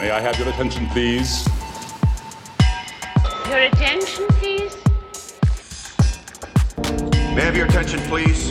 May I have your attention, please? Your attention, please? May I have your attention, please?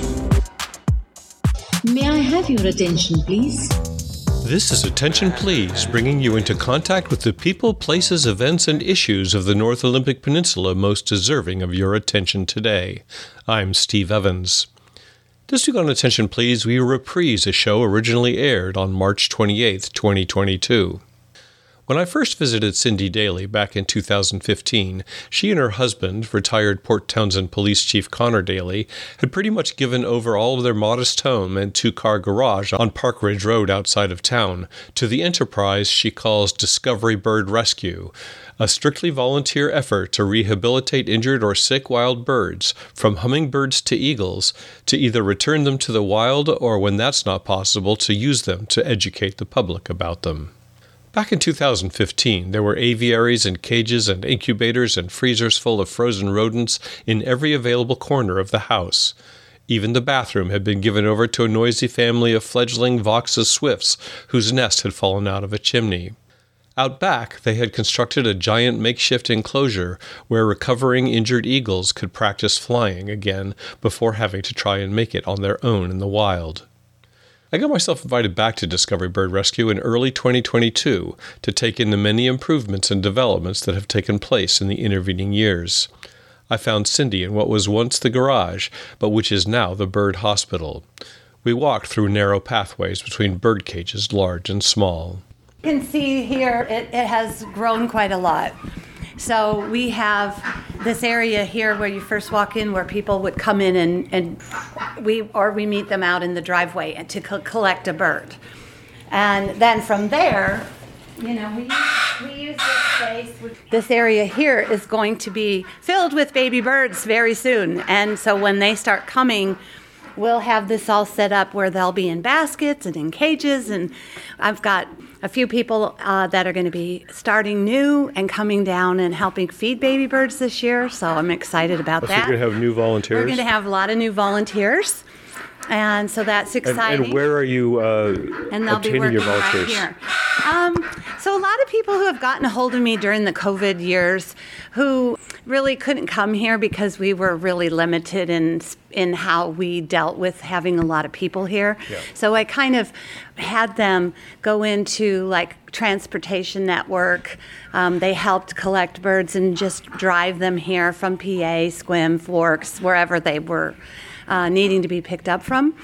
May I have your attention, please? This is Attention Please, bringing you into contact with the people, places, events, and issues of the North Olympic Peninsula most deserving of your attention today. I'm Steve Evans. This week on Attention Please, we reprise a show originally aired on March 28, 2022. When I first visited Cindy Daly back in 2015, she and her husband, retired Port Townsend Police Chief Connor Daly, had pretty much given over all of their modest home and two-car garage on Park Ridge Road outside of town to the enterprise she calls Discovery Bird Rescue, a strictly volunteer effort to rehabilitate injured or sick wild birds, from hummingbirds to eagles, to either return them to the wild or, when that's not possible, to use them to educate the public about them. Back in 2015, there were aviaries and cages and incubators and freezers full of frozen rodents in every available corner of the house. Even the bathroom had been given over to a noisy family of fledgling Voxus swifts whose nest had fallen out of a chimney. Out back, they had constructed a giant makeshift enclosure where recovering injured eagles could practice flying again before having to try and make it on their own in the wild. I got myself invited back to Discovery Bird Rescue in early 2022 to take in the many improvements and developments that have taken place in the intervening years. I found Cindy in what was once the garage, but which is now the bird hospital. We walked through narrow pathways between bird cages large and small. You can see here it has grown quite a lot. So we have this area here where you first walk in where people would come in and we meet them out in the driveway to collect a bird. And then from there, we use this space. This area here is going to be filled with baby birds very soon. And so when they start coming, we'll have this all set up where they'll be in baskets and in cages. And I've got a few people that are going to be starting new and coming down and helping feed baby birds this year. So I'm excited about that. So you're going to have new volunteers? We're going to have a lot of new volunteers. And so that's exciting. And where are you and they'll obtaining be working your volunteers? Right here. So a lot of people who have gotten a hold of me during the COVID years who really couldn't come here because we were really limited in how we dealt with having a lot of people here. Yeah. So I kind of had them go into like transportation network. They helped collect birds and just drive them here from PA, Sequim, Forks, wherever they were needing to be picked up from.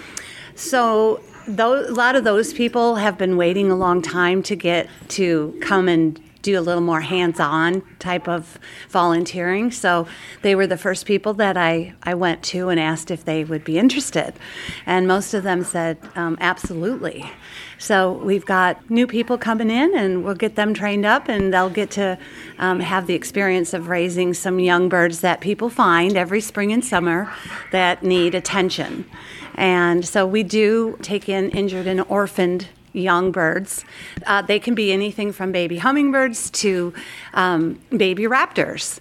So a lot of those people have been waiting a long time to get to come and do a little more hands-on type of volunteering. So they were the first people that I went to and asked if they would be interested. And most of them said, absolutely. So we've got new people coming in and we'll get them trained up and they'll get to have the experience of raising some young birds that people find every spring and summer that need attention. And so we do take in injured and orphaned young birds. They can be anything from baby hummingbirds to baby raptors.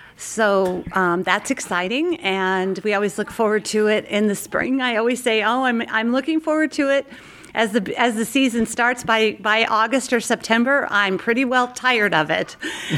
So that's exciting, and we always look forward to it in the spring. I always say, I'm looking forward to it. As the season starts by August or September, I'm pretty well tired of it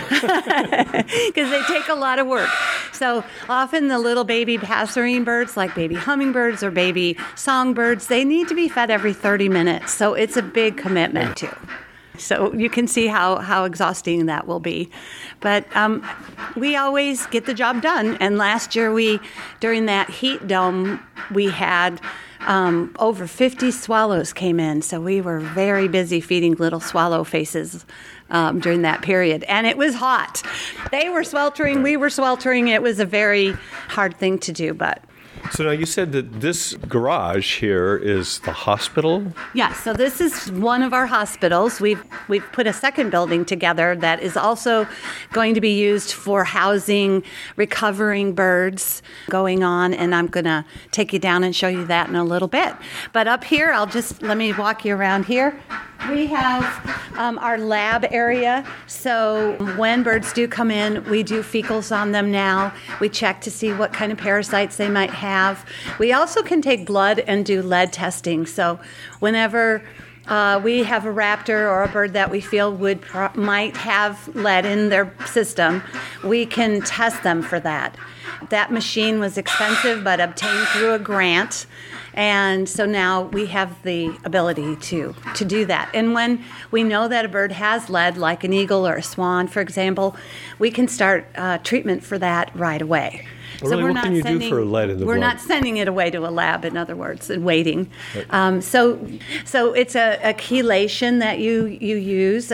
because they take a lot of work. So often the little baby passerine birds, like baby hummingbirds or baby songbirds, they need to be fed every 30 minutes. So it's a big commitment too. So you can see how exhausting that will be. But we always get the job done. And last year during that heat dome, we had over 50 swallows came in. So we were very busy feeding little swallow faces during that period. And it was hot. They were sweltering, we were sweltering. It was a very hard thing to do, but... So now you said that this garage here is the hospital? Yes, so this is one of our hospitals. We've put a second building together that is also going to be used for housing recovering birds going on, and I'm going to take you down and show you that in a little bit. But up here, let me walk you around here. We have our lab area, so when birds do come in, we do fecals on them now. We check to see what kind of parasites they might have. We also can take blood and do lead testing, so whenever we have a raptor or a bird that we feel might have lead in their system, we can test them for that. That machine was expensive but obtained through a grant. And so now we have the ability to do that. And when we know that a bird has lead, like an eagle or a swan, for example, we can start treatment for that right away. Well, really, what can you do for lead in the blood? We're not sending it away to a lab, in other words, and waiting. Right. So it's a chelation that you use,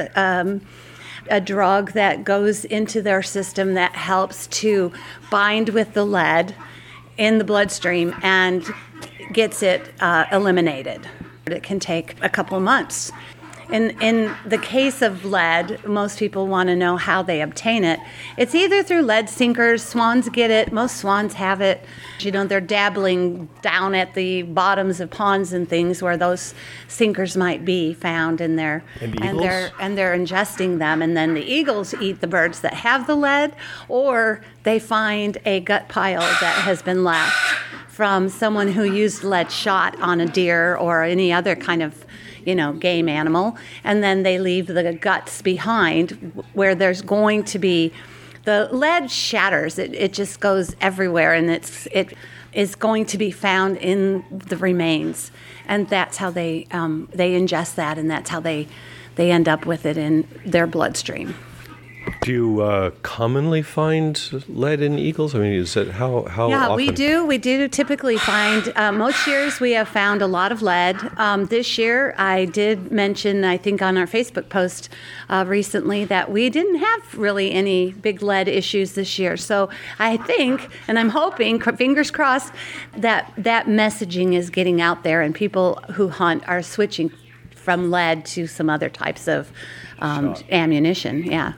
a drug that goes into their system that helps to bind with the lead in the bloodstream and gets it eliminated. It can take a couple of months. In the case of lead, most people want to know how they obtain it. It's either through lead sinkers. Swans get it. Most swans have it. They're dabbling down at the bottoms of ponds and things where those sinkers might be found in there. And they're ingesting them. And then the eagles eat the birds that have the lead, or they find a gut pile that has been left from someone who used lead shot on a deer or any other kind of game animal, and then they leave the guts behind where there's going to be, the lead shatters, it just goes everywhere, and it is going to be found in the remains, and that's how they ingest that, and that's how they end up with it in their bloodstream. Do you commonly find lead in eagles? I mean, is that how often? Yeah, we do. We do typically find, most years we have found a lot of lead. This year, I did mention, I think on our Facebook post recently, that we didn't have really any big lead issues this year. So I think, and I'm hoping, fingers crossed, that messaging is getting out there and people who hunt are switching from lead to some other types of ammunition. Yeah.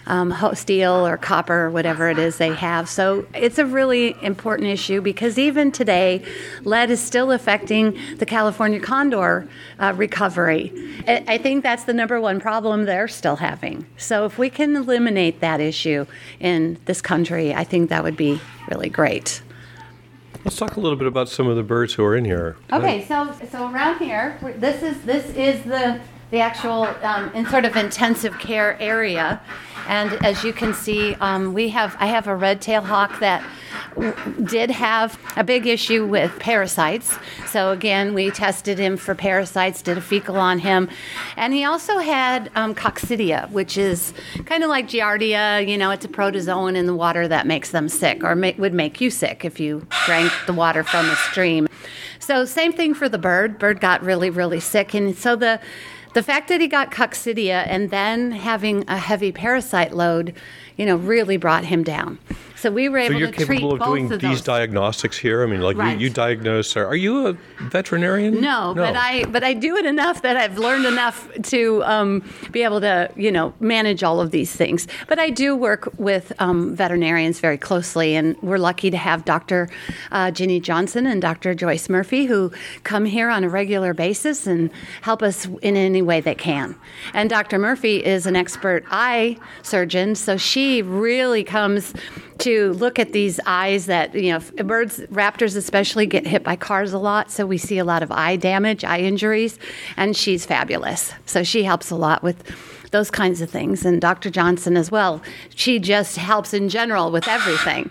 Steel or copper or whatever it is they have. So it's a really important issue because even today, lead is still affecting the California condor recovery. I think that's the number one problem they're still having. So if we can eliminate that issue in this country, I think that would be really great. Let's talk a little bit about some of the birds who are in here. Okay, so around here, this is the actual in sort of intensive care area. And as you can see, I have a red-tailed hawk that did have a big issue with parasites. So again, we tested him for parasites, did a fecal on him. And he also had coccidia, which is kind of like Giardia. It's a protozoan in the water that makes them sick, or would make you sick if you drank the water from a stream. So same thing for the bird. Bird got really, really sick. And so the fact that he got coccidia and then having a heavy parasite load, really brought him down. So we were able to treat both of those. So you're capable of doing these diagnostics here? I mean, like right. you diagnose. Are you a veterinarian? No. But I do it enough that I've learned enough to be able to, manage all of these things. But I do work with veterinarians very closely, and we're lucky to have Dr. Ginny Johnson and Dr. Joyce Murphy who come here on a regular basis and help us in any way they can. And Dr. Murphy is an expert eye surgeon, so she really comes to look at these eyes that, birds, raptors especially, get hit by cars a lot. So we see a lot of eye damage, eye injuries, and she's fabulous. So she helps a lot with those kinds of things. And Dr. Johnson as well. She just helps in general with everything.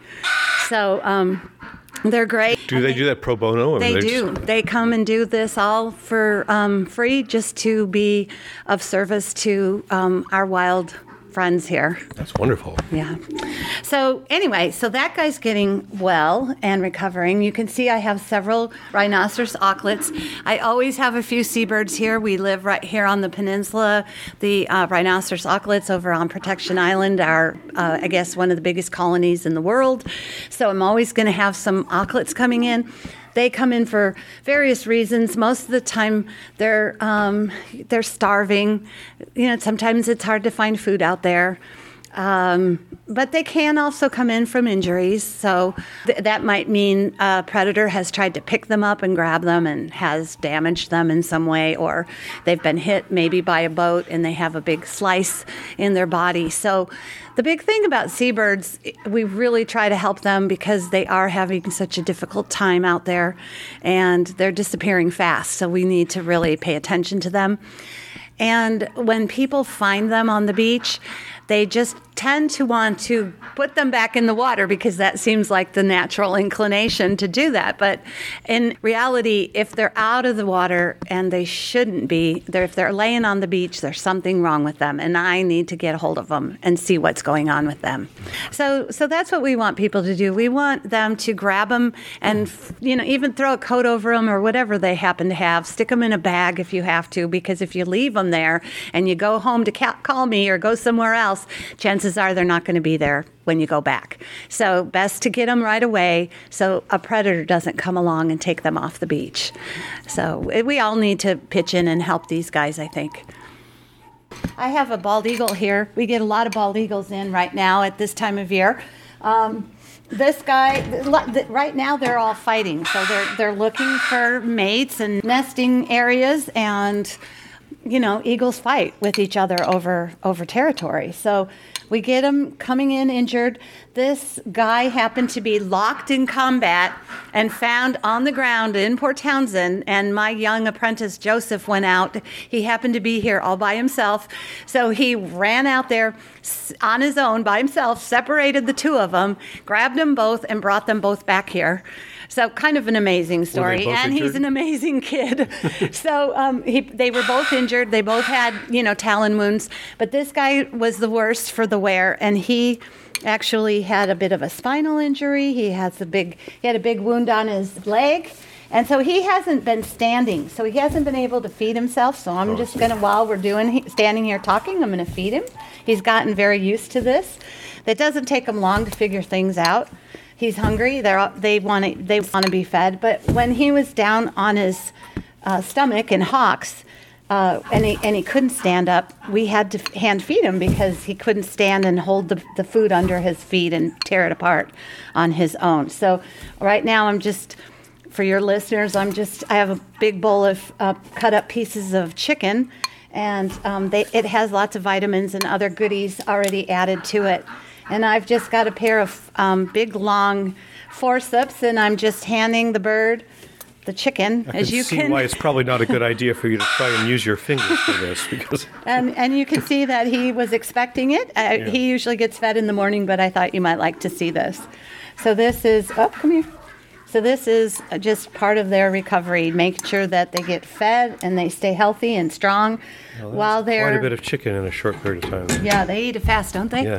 So they're great. Do they do that pro bono? They do. They come and do this all for free just to be of service to our wild friends here. That's wonderful. Yeah. So anyway, that guy's getting well and recovering. You can see I have several rhinoceros auklets. I always have a few seabirds here. We live right here on the peninsula. The rhinoceros auklets over on Protection Island are, I guess, one of the biggest colonies in the world. So I'm always going to have some auklets coming in. They come in for various reasons. Most of the time, they're starving. Sometimes it's hard to find food out there. But they can also come in from injuries. So that might mean a predator has tried to pick them up and grab them and has damaged them in some way, or they've been hit maybe by a boat and they have a big slice in their body. So the big thing about seabirds, we really try to help them because they are having such a difficult time out there and they're disappearing fast. So we need to really pay attention to them. And when people find them on the beach, they just tend to want to put them back in the water because that seems like the natural inclination to do that. But in reality, if they're out of the water and they shouldn't be, if they're laying on the beach, there's something wrong with them. And I need to get a hold of them and see what's going on with them. So that's what we want people to do. We want them to grab them and, even throw a coat over them or whatever they happen to have. Stick them in a bag if you have to, because if you leave them there and you go home to call me or go somewhere else, chances are they're not going to be there when you go back. So best to get them right away so a predator doesn't come along and take them off the beach. So we all need to pitch in and help these guys, I think. I have a bald eagle here. We get a lot of bald eagles in right now at this time of year. This guy, right now they're all fighting. So they're looking for mates and nesting areas, and eagles fight with each other over territory. So we get them coming in injured. This guy happened to be locked in combat and found on the ground in Port Townsend, and my young apprentice Joseph went out. He happened to be here all by himself. So he ran out there on his own by himself, separated the two of them, grabbed them both, and brought them both back here. So kind of an amazing story. And injured? He's an amazing kid. So they were both injured. They both had, talon wounds. But this guy was the worst for the wear. And he actually had a bit of a spinal injury. He had a big wound on his leg. And so he hasn't been standing. So he hasn't been able to feed himself. So I'm just going to, while we're standing here talking, I'm going to feed him. He's gotten very used to this. It doesn't take him long to figure things out. He's hungry. They want to be fed. But when he was down on his stomach in hocks, and he couldn't stand up, we had to hand feed him because he couldn't stand and hold the food under his feet and tear it apart on his own. So right now for your listeners, I have a big bowl of cut up pieces of chicken, and it has lots of vitamins and other goodies already added to it. And I've just got a pair of big, long forceps, and I'm just handing the bird the chicken. I can see why it's probably not a good idea for you to try and use your fingers for this. Because and you can see that he was expecting it. Yeah. He usually gets fed in the morning, but I thought you might like to see this. So this is, come here. So this is just part of their recovery, make sure that they get fed and they stay healthy and strong while they're... Quite a bit of chicken in a short period of time. Yeah, they eat it fast, don't they? Yeah.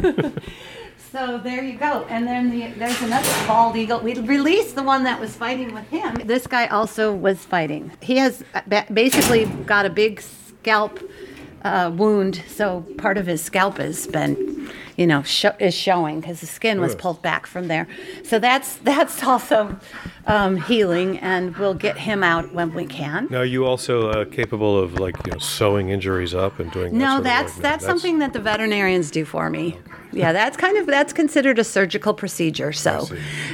So there you go. And then there's another bald eagle. We released the one that was fighting with him. This guy also was fighting. He has basically got a big scalp wound, so part of his scalp has been, is showing because the skin was pulled back from there. So that's also healing, and we'll get him out when we can. Now, are you also capable of sewing injuries up and doing? No, that's something that the veterinarians do for me. Okay. Yeah, that's considered a surgical procedure. So,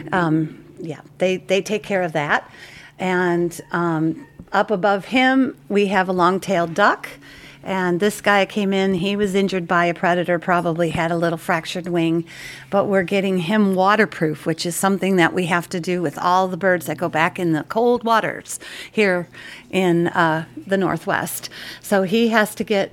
they take care of that. And up above him, we have a long-tailed duck. And this guy came in, he was injured by a predator, probably had a little fractured wing, but we're getting him waterproof, which is something that we have to do with all the birds that go back in the cold waters here in the Northwest. So he has to get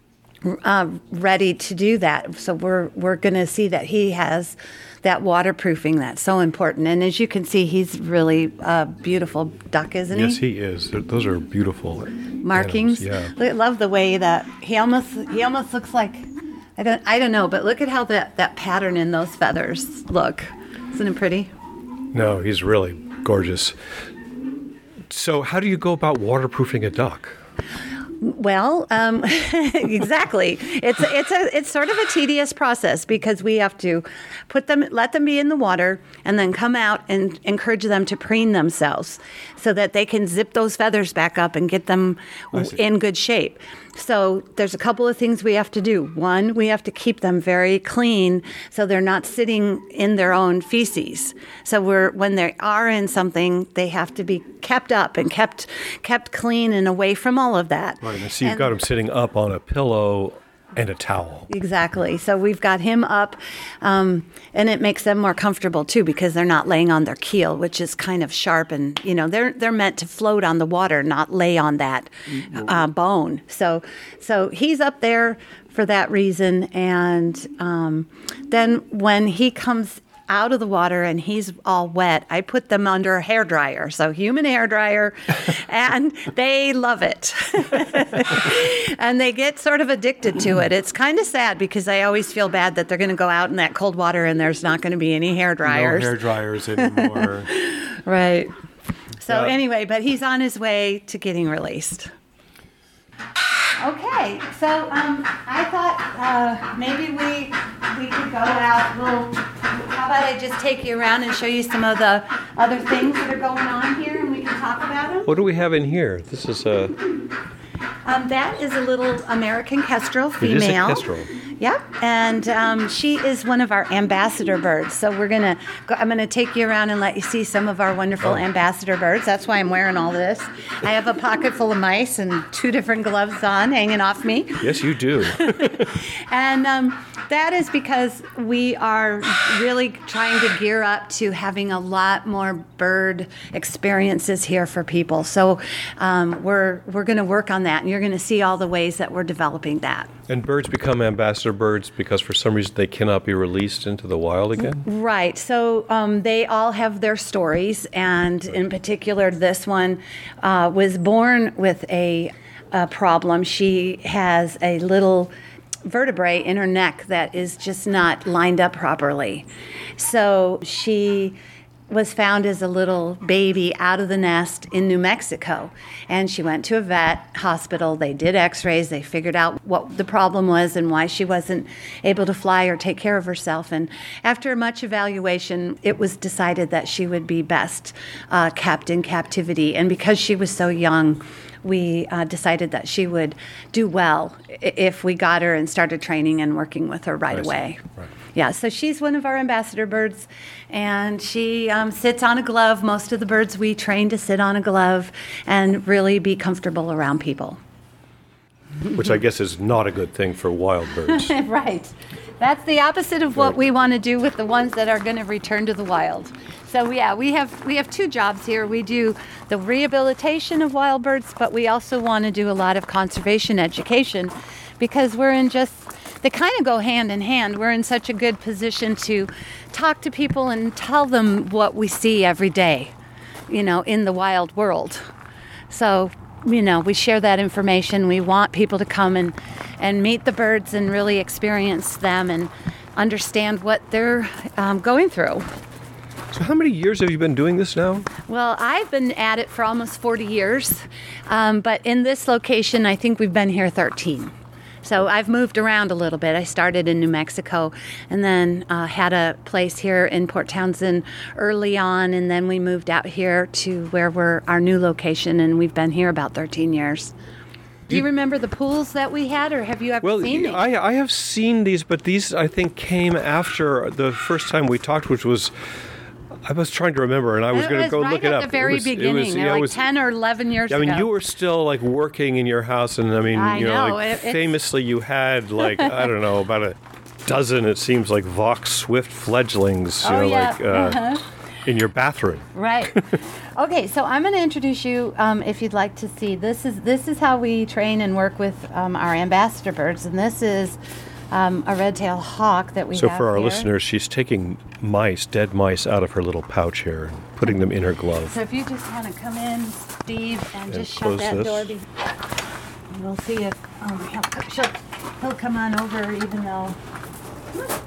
ready to do that. So we're going to see that he has that waterproofing that's so important. And as you can see, he's really a beautiful duck, isn't he? Yes, he is. Those are beautiful markings. Animals, yeah. I love the way that he almost looks like, I don't know, but look at how that pattern in those feathers look. Isn't it pretty? No, he's really gorgeous. So how do you go about waterproofing a duck? Well, exactly. It's sort of a tedious process because we have to let them be in the water, and then come out and encourage them to preen themselves so that they can zip those feathers back up and get them in good shape. So there's a couple of things we have to do. One, we have to keep them very clean so they're not sitting in their own feces. So when they are in something, they have to be kept up and kept clean and away from all of that. Right, and so you've got them sitting up on a pillow and a towel. Exactly. So we've got him up, and it makes them more comfortable too because they're not laying on their keel, which is kind of sharp, and they're meant to float on the water, not lay on that bone. So he's up there for that reason, and then when he comes out of the water and he's all wet, I put them under a hairdryer, so human hairdryer, and they love it. And they get sort of addicted to it. It's kind of sad because I always feel bad that they're going to go out in that cold water and there's not going to be any hairdryers. No hairdryers anymore. Right. So anyway, but he's on his way to getting released. Okay, so I thought maybe we could go out. How about I just take you around and show you some of the other things that are going on here, and we can talk about them? What do we have in here? This is a... that is a little American kestrel female. It is a kestrel. Yep, and she is one of our ambassador birds. So I'm gonna take you around and let you see some of our wonderful ambassador birds. That's why I'm wearing all this. I have a pocket full of mice and 2 different gloves on hanging off me. Yes, you do. And that is because we are really trying to gear up to having a lot more bird experiences here for people. So we're going to work on that, and you're going to see all the ways that we're developing that. And birds become ambassador birds because for some reason they cannot be released into the wild again? Right. So they all have their stories, and in particular, this one was born with a problem. She has a little vertebrae in her neck that is just not lined up properly. So she was found as a little baby out of the nest in New Mexico. And she went to a vet hospital. They did x-rays. They figured out what the problem was and why she wasn't able to fly or take care of herself. And after much evaluation, it was decided that she would be best kept in captivity. And because she was so young, we decided that she would do well if we got her and started training and working with her right away. Right. Yeah, so she's one of our ambassador birds, and she sits on a glove. Most of the birds we train to sit on a glove and really be comfortable around people. Which I guess is not a good thing for wild birds. Right. That's the opposite of what we want to do with the ones that are going to return to the wild. So yeah, we have 2 jobs here. We do the rehabilitation of wild birds, but we also want to do a lot of conservation education because they kind of go hand in hand. We're in such a good position to talk to people and tell them what we see every day, in the wild world. So, we share that information. We want people to come and meet the birds and really experience them and understand what they're going through. So how many years have you been doing this now? Well, I've been at it for almost 40 years, but in this location, I think we've been here 13. So I've moved around a little bit. I started in New Mexico and then had a place here in Port Townsend early on, and then we moved out here to where we're our new location, and we've been here about 13 years. Do you remember the pools that we had, or have you ever seen these? I have seen these, but these, I think, came after the first time we talked, which was... I was trying to remember, and I was going to go look it up. At the very beginning, like 10 or 11 years ago. I mean, you were still like working in your house, and I mean, famously, you had like I don't know about a dozen. It seems like Vox Swift fledglings, in your bathroom. Right. Okay, so I'm going to introduce you, if you'd like to see. This is how we train and work with our ambassador birds, and this is a red-tailed hawk that we have So for our here. listeners, she's taking dead mice out of her little pouch here and putting them in her glove. So if you just want to come in, Steve, and just shut that door. And we'll see if he'll come on over even though...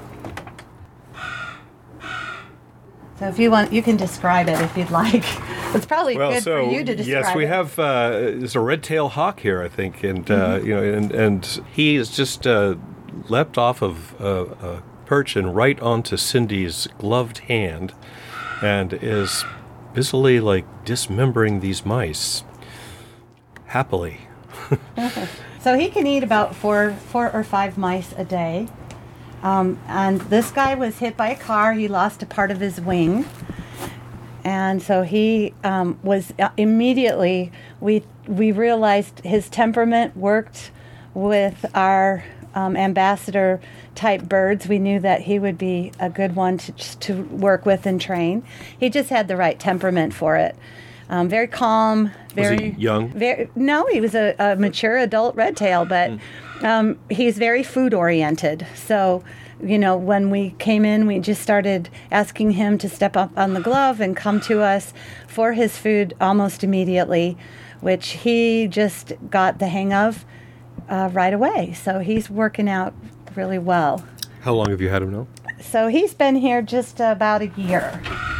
So if you want, you can describe it if you'd like. It's probably good for you to describe. Yes, we it. have there's a red-tailed hawk here, I think, and and he is just leapt off of a perch and right onto Cindy's gloved hand, and is busily dismembering these mice happily. So he can eat about four or five mice a day. And this guy was hit by a car. He lost a part of his wing. And so he was immediately, we realized his temperament worked with our ambassador type birds. We knew that he would be a good one to work with and train. He just had the right temperament for it. Very calm. Was he young? No, he was a mature adult red tail, but he's very food oriented. So, when we came in, we just started asking him to step up on the glove and come to us for his food almost immediately, which he just got the hang of right away. So he's working out really well. How long have you had him now? So he's been here just about a year.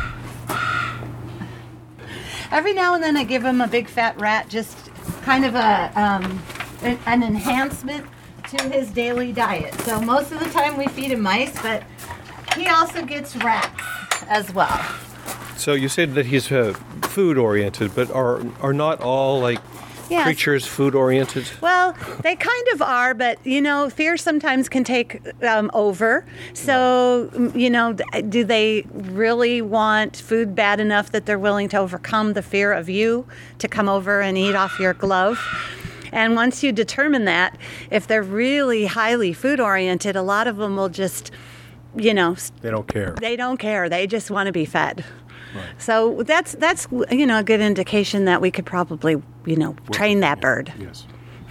Every now and then I give him a big fat rat, just kind of an enhancement to his daily diet. So most of the time we feed him mice, but he also gets rats as well. So you said that he's food oriented, but are not all Yes. creatures food oriented? Well, they kind of are, but fear sometimes can take over. So, do they really want food bad enough that they're willing to overcome the fear of you to come over and eat off your glove? And once you determine that, if they're really highly food oriented, a lot of them will just, They don't care. They don't care. They just want to be fed. Right. So that's a good indication that we could probably train that bird. Yes.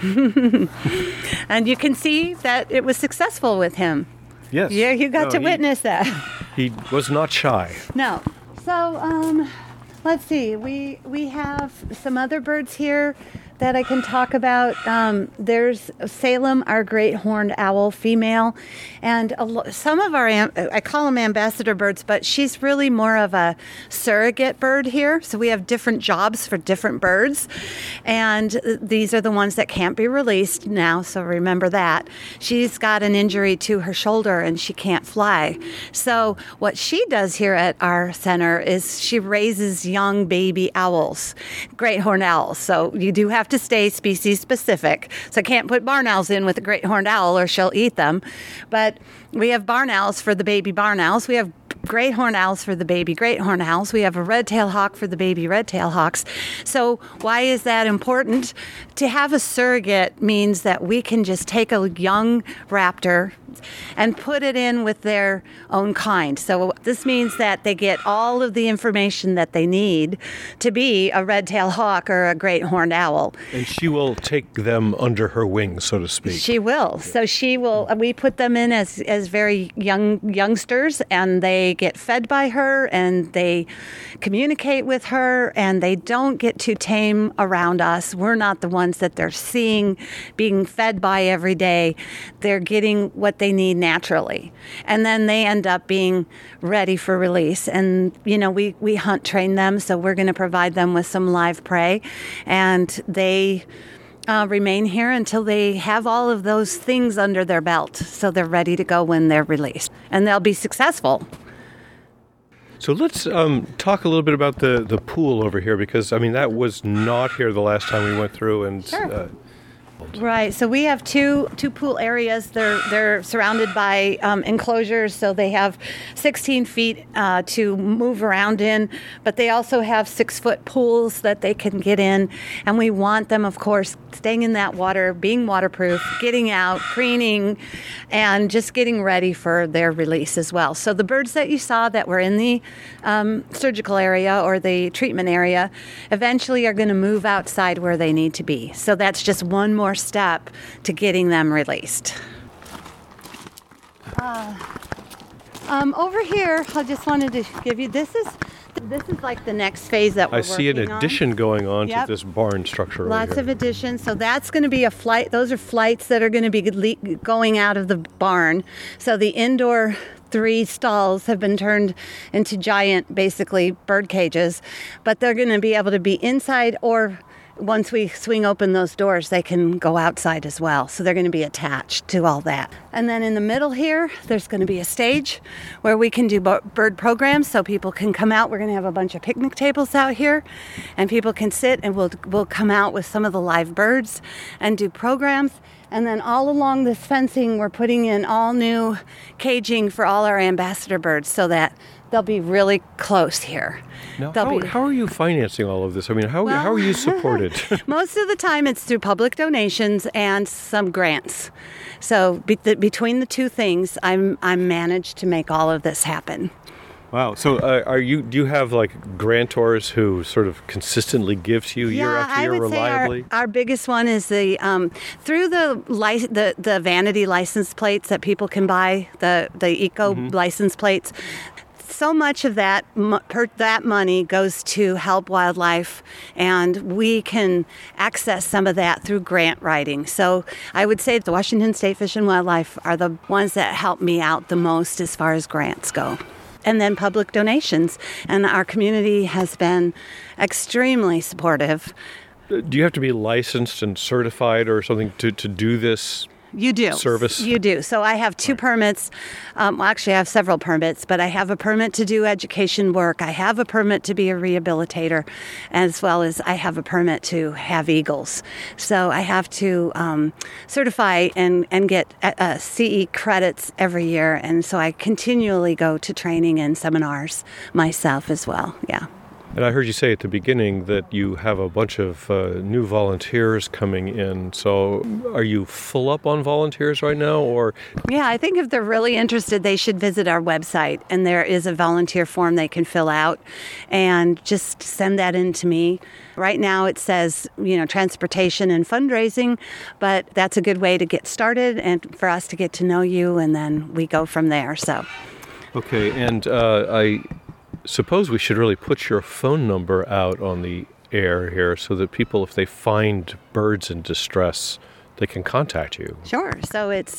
And you can see that it was successful with him. Yes. Yeah, you got to witness that. He was not shy. No. So let's see. We have some other birds here that I can talk about. There's Salem, our great horned owl, female, and some of our, I call them ambassador birds, but she's really more of a surrogate bird here. So we have different jobs for different birds, and these are the ones that can't be released now, so remember that. She's got an injury to her shoulder and she can't fly. So what she does here at our center is she raises young baby owls, great horned owls. So you do have to stay species specific. So I can't put barn owls in with a great horned owl or she'll eat them. But we have barn owls for the baby barn owls. We have great horned owls for the baby great horned owls. We have a red-tailed hawk for the baby red-tailed hawks. So why is that important? To have a surrogate means that we can just take a young raptor and put it in with their own kind. So this means that they get all of the information that they need to be a red-tailed hawk or a great horned owl. And she will take them under her wing, so to speak. She will. So she will. We put them in as very youngsters, and they get fed by her, and they communicate with her, and they don't get too tame around us. We're not the ones that they're seeing being fed by every day. They're getting what they need naturally, and then they end up being ready for release. And we hunt train them, so we're going to provide them with some live prey, and they remain here until they have all of those things under their belt, so they're ready to go when they're released, and they'll be successful. So let's talk a little bit about the pool over here, because that was not here the last time we went through, and Sure. Right. So we have two pool areas. They're surrounded by enclosures, so they have 16 feet to move around in, but they also have 6-foot pools that they can get in. And we want them, of course, staying in that water, being waterproof, getting out, preening, and just getting ready for their release as well. So the birds that you saw that were in the surgical area or the treatment area eventually are going to move outside where they need to be. So that's just one more step to getting them released. Over here, I just wanted to give you, this is like the next phase that we're working on. I see an addition going on Yep. to this barn structure. Lots over of here. additions. So that's going to be a flight. Those are flights that are going to be going out of the barn. So the indoor 3 stalls have been turned into giant, basically, bird cages. But they're going to be able to be inside, or once we swing open those doors, they can go outside as well. So they're going to be attached to all that. And then in the middle here, there's going to be a stage where we can do bird programs so people can come out. We're going to have a bunch of picnic tables out here, and people can sit, and we'll come out with some of the live birds and do programs. And then all along this fencing, we're putting in all new caging for all our ambassador birds so that they'll be really close here. Now, how are you financing all of this? I mean, how are you supported? Most of the time it's through public donations and some grants. So between the two things, I'm managed to make all of this happen. Wow. So do you have like grantors who sort of consistently give to you year after year reliably? Say our biggest one is the through the vanity license plates that people can buy, the eco license plates. So much of that money goes to help wildlife, and we can access some of that through grant writing. So I would say the Washington State Fish and Wildlife are the ones that help me out the most as far as grants go. And then public donations. And our community has been extremely supportive. Do you have to be licensed and certified or something to do this? You do. Service? You do. So I have 2 permits. Actually, I have several permits, but I have a permit to do education work. I have a permit to be a rehabilitator, as well as I have a permit to have eagles. So I have to certify and get CE credits every year. And so I continually go to training and seminars myself as well. Yeah. And I heard you say at the beginning that you have a bunch of new volunteers coming in. So are you full up on volunteers right now, or? Yeah, I think if they're really interested, they should visit our website. And there is a volunteer form they can fill out and just send that in to me. Right now it says, transportation and fundraising, but that's a good way to get started and for us to get to know you, and then we go from there. So. Okay, and I suppose we should really put your phone number out on the air here so that people, if they find birds in distress, they can contact you. Sure. So it's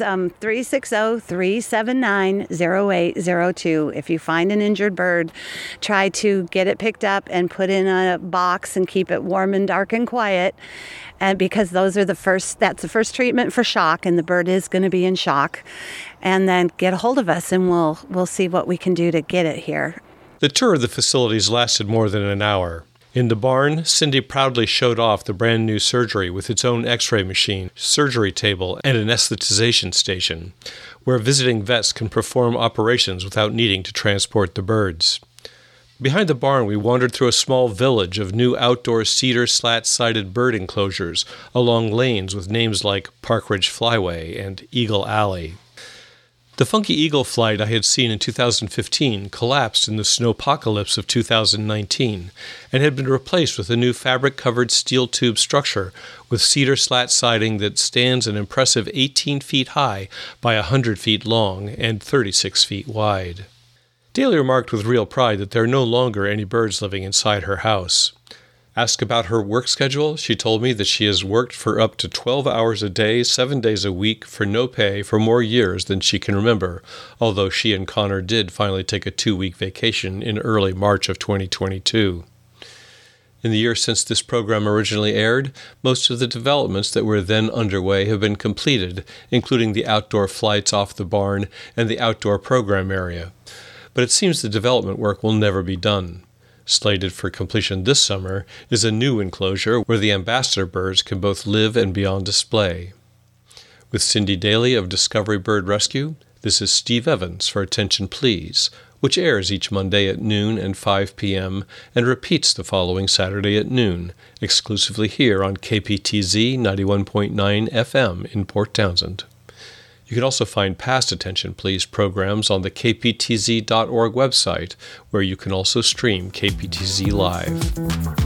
360-379-0802. If you find an injured bird, try to get it picked up and put in a box and keep it warm and dark and quiet. And because that's the first treatment for shock, and the bird is going to be in shock. And then get a hold of us, and we'll see what we can do to get it here. The tour of the facilities lasted more than an hour. In the barn, Cindy proudly showed off the brand new surgery with its own x-ray machine, surgery table, and an anesthetization station, where visiting vets can perform operations without needing to transport the birds. Behind the barn, we wandered through a small village of new outdoor cedar slat-sided bird enclosures along lanes with names like Park Ridge Flyway and Eagle Alley. The Funky Eagle flight I had seen in 2015 collapsed in the snowpocalypse of 2019 and had been replaced with a new fabric-covered steel tube structure with cedar slat siding that stands an impressive 18 feet high by 100 feet long and 36 feet wide. Daly remarked with real pride that there are no longer any birds living inside her house. Asked about her work schedule, she told me that she has worked for up to 12 hours a day, 7 days a week, for no pay for more years than she can remember, although she and Connor did finally take a 2-week vacation in early March of 2022. In the year since this program originally aired, most of the developments that were then underway have been completed, including the outdoor flights off the barn and the outdoor program area. But it seems the development work will never be done. Slated for completion this summer is a new enclosure where the ambassador birds can both live and be on display. With Cindy Daly of Discovery Bird Rescue, this is Steve Evans for Attention Please, which airs each Monday at noon and 5 p.m. and repeats the following Saturday at noon, exclusively here on KPTZ 91.9 FM in Port Townsend. You can also find past Attention Please programs on the kptz.org website, where you can also stream KPTZ Live.